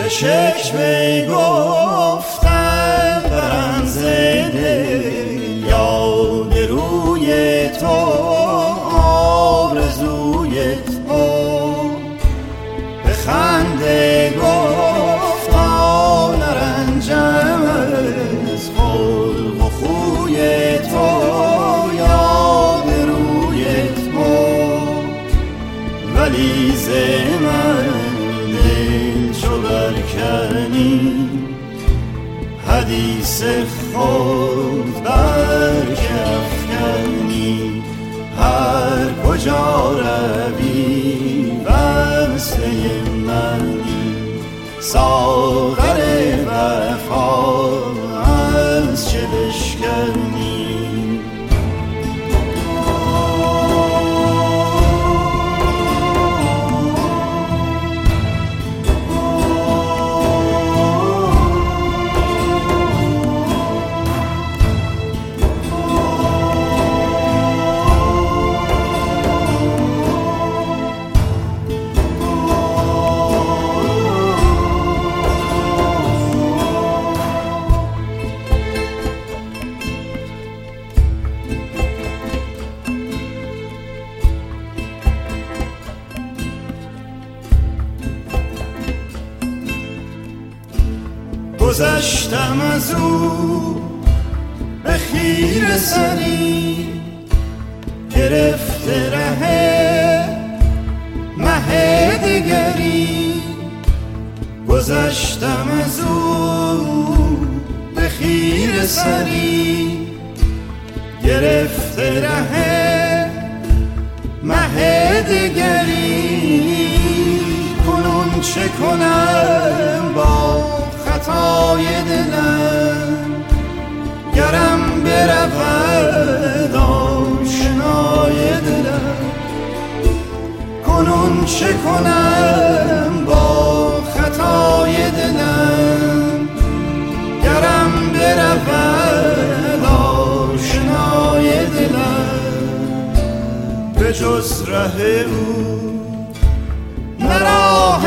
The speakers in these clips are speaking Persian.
به شکوه گفتم برم زده یاد روی تو آرزوی تو به خنده گفتا نرنجم از خلق و خوی تو یاد روی تو ولی ز من دل چو برکنی حدیث خود برکفکنی هر کجا روی وصله منی ساغر وفا از چه بشکنی گذشتم از او به خیره سری گرفته ره مه دگری گذشتم از او به خیره سری گرفته ره مه دگری کنون چه کنم با خطای دلم گرم برود آشنای دلم کنون چه کنم با خطای دلم گرم برود آشنای دلم به جز ره او نه راه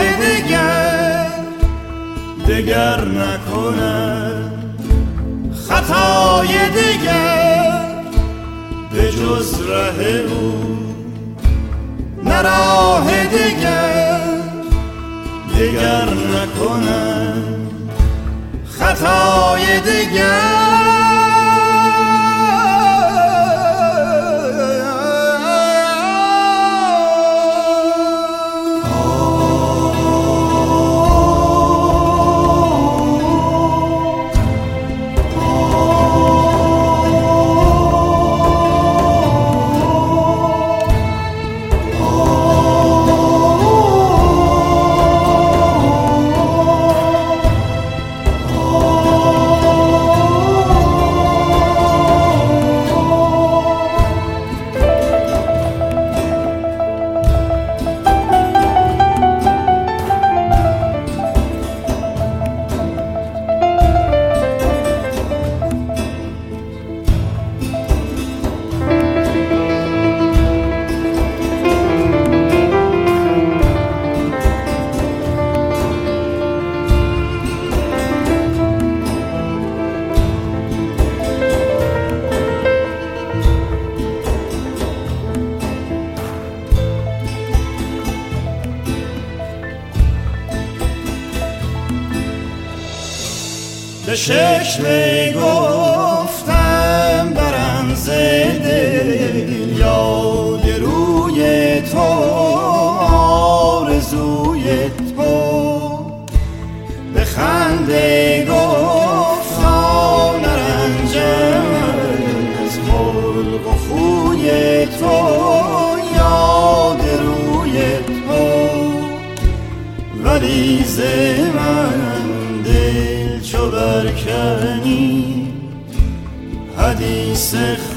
دگر نکنم خطای دگر به جز ره او نه راه دگر نکنم خطای دگر به شکوه گفتم برم زده یاد روی تو آرزوی تو به خنده گفتا نرنجم از خلق و خوی تو یاد روی تو ولی ز من دل چو برکنی حدیث